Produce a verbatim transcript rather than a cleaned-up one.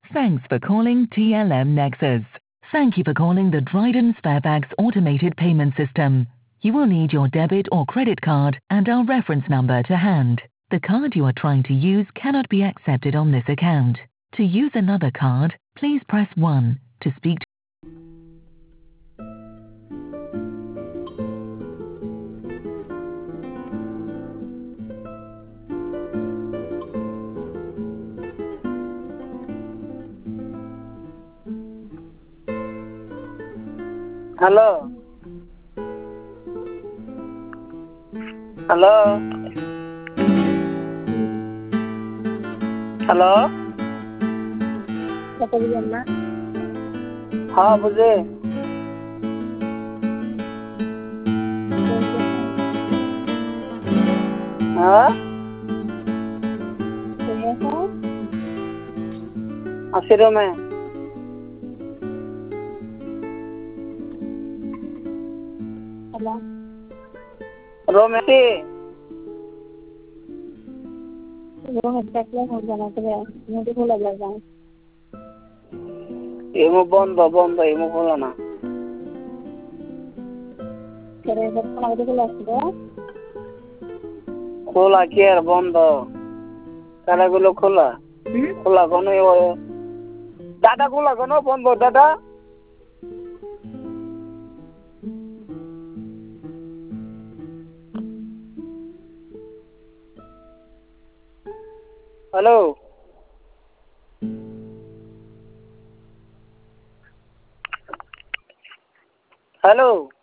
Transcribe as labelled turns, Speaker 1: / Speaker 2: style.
Speaker 1: Thanks for calling T L M Nexus. Thank you for calling the Dryden Sparebags automated payment system. You will need your debit or credit card and our reference number to hand. The card you are trying to use cannot be accepted on this account. To use another card, please press one. To speak to
Speaker 2: Hello. Hello. Hello.
Speaker 3: बताइए ना।
Speaker 2: हाँ मुझे हाँ अस्सी में
Speaker 3: hello
Speaker 2: रोमेटी
Speaker 3: वो हत्या हो जाना तो मुझे को लग रहा है
Speaker 2: एमो बंद बंद एमो खोला ना
Speaker 3: करे जब को लग रहा है
Speaker 2: खोला केर बंद कारा गुलो खोला खोला कोनो ये दादा खोला कोनो बंद दादा हेलो हेलो